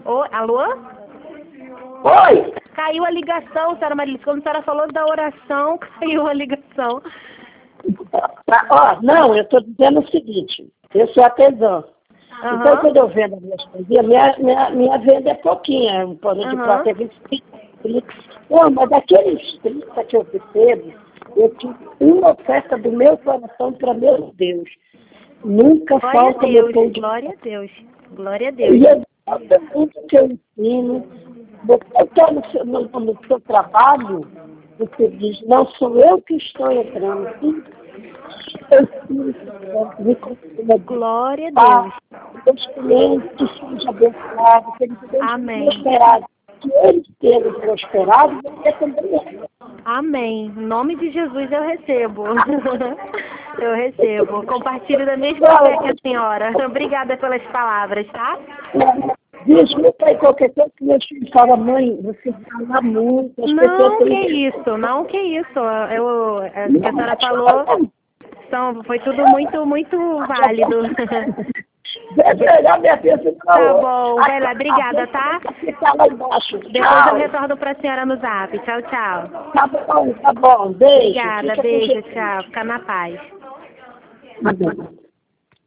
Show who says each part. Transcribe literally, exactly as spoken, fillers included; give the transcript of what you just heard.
Speaker 1: Ô, alô?
Speaker 2: Oi!
Speaker 1: Caiu a ligação, senhora Marilis. Quando a senhora falou da oração, caiu a ligação.
Speaker 2: Ah, ó, não, eu estou dizendo o seguinte, eu sou artesã.
Speaker 1: Uhum.
Speaker 2: Então, quando eu vendo as minhas coisinhas, minha, minha, minha venda é pouquinha, um pano de
Speaker 1: Uhum.
Speaker 2: prata é vinte e cinco, trinta. Não, mas daqueles trinta que eu recebo, eu tive uma oferta do meu coração para meu Deus. Nunca
Speaker 1: Glória a
Speaker 2: falta meu
Speaker 1: Deus,
Speaker 2: pão de
Speaker 1: glória a Deus, glória a Deus.
Speaker 2: E eu gosto muito que eu ensino. Você está no seu, no, no seu trabalho, você diz, não sou eu que estou entrando, sim. Eu ensino, me continua
Speaker 1: Glória a Deus.
Speaker 2: que os clientes sejam abençoados, que eles sejam
Speaker 1: Amém.
Speaker 2: prosperados. Que eles sejam prosperados, você também é.
Speaker 1: Amém. Em nome de Jesus eu recebo. Eu recebo. Compartilho da mesma fé que a senhora. Obrigada pelas palavras, tá?
Speaker 2: Desculpa aí qualquer coisa que meu filho fala, mãe, você fala muito, as pessoas
Speaker 1: Não, que
Speaker 2: têm...
Speaker 1: isso, não, que isso. Eu, é, o que a senhora falou, são, foi tudo muito, muito válido.
Speaker 2: Entregar minha bênção.
Speaker 1: Tá bom, vai lá, obrigada, tá?
Speaker 2: Ficar lá embaixo.
Speaker 1: Depois eu retorno pra senhora no zap. Tchau, tchau.
Speaker 2: Tá bom, tá bom. Beijo.
Speaker 1: Obrigada,
Speaker 2: Fica com
Speaker 1: beijo,
Speaker 2: Jesus.
Speaker 1: tchau. Fica na paz.
Speaker 2: Tá bom.